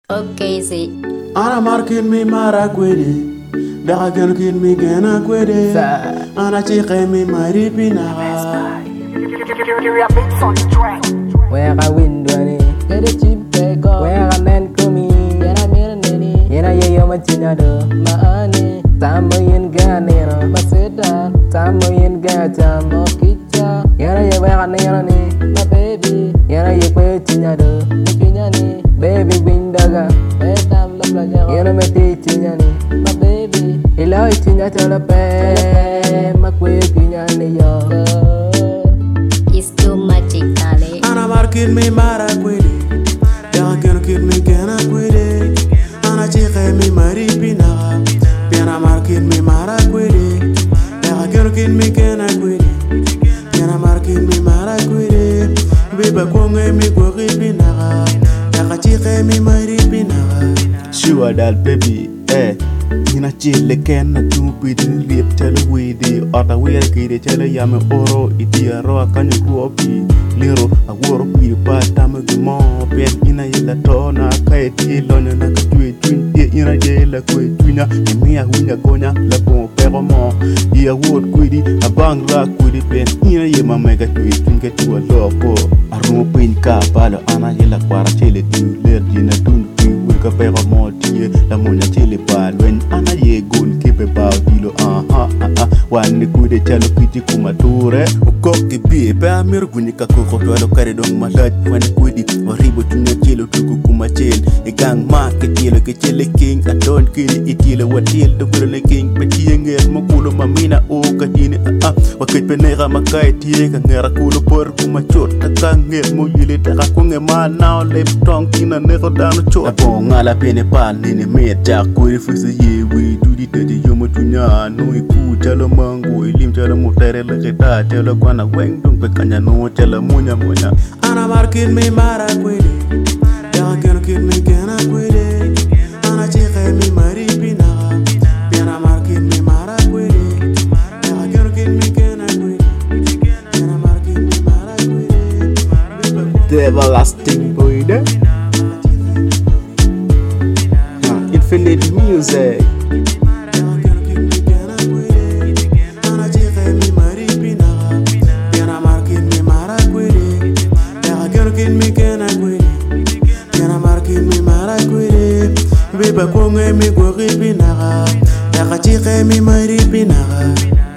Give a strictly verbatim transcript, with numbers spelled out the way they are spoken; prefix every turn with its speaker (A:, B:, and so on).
A: Okay, see.
B: Ana markin mi mara kwede, daga gen kin mi gena kwede. Ana chike mi mari pinaga.
C: Where I win money, get a cheap take off. Where I man come in, get a million money. Yena ye yo machina do, ma ane. Tambo yin ganero, ma seda. Tambo yin gacha, mo kicha. Yena ye where I nero ni, my baby. Yena ye kwe chinya do, mi chinya ni. Baby windaga, eh tam la playa. Yena me ti chinya ni, my baby. Ila chinya chola pe, ma kwe chinya ni yo.
A: It's too much, Italy.
B: Ana markin mi mara kwede, daga gen kin mi gena kwede. Ana chike mi mari pinaga. Piana markin mi mara kwede, daga gen kin mi gena kwede. Piana markin mi mara kwede, beba konge mi gogi pinaga. Daga chike mi mari pinaga.
D: Sure that baby, eh. Ina chile ken na tu pidin liep tele widi ota wira kide tele yame oro idia roa kanyo kuopi liro agworo piri pa tame gumo pen ina yela tona kae ti lono na katui twin ye ina yela kwe twina imia hunya gonya la bon pero mo ia wood kwidi abang ra kwidi pen ina ye mamega tui twin ke tu lopo arumo pin ka palo ana yela kwara tele tu ler dina tun ka pero mo tie la monya tele pa wen ana ye gun kepe ba dilo aha aha wan ku de chalo kiti kuma ture ko ke bi pe amir guni ka ko ko to kare don malat wan ku di oribo tunya chelo tuku kuma chel e gang ma ke chelo ke chele king adon kiri itile watil to gure king pe tienge mo kulo mamina o ka dine ah wa ke pe ne ga makai tie ka ngera kulo por kuma chot ta ka ngel mo yile ta ka ko nge ma now le tong kina ne ko dano chot ngala pene pa nene meta kuri fusi yewe dudi tete yomo tunya no iku chalo mango ilim chalo mutere la keta chalo kwana weng dong pe kanya no chalo munya munya.
B: Ana markin mi mara kwede, daga gen kin mi gena kwede. Ana chike mi mari pinaga. Piana markin mi mara kwede, daga gen kin mi gena kwede. Piana markin mi mara kwede.
D: The everlasting boy there. Infinite music.
B: Beba konge mi gogi pinaga, daga chike mi mari pinaga.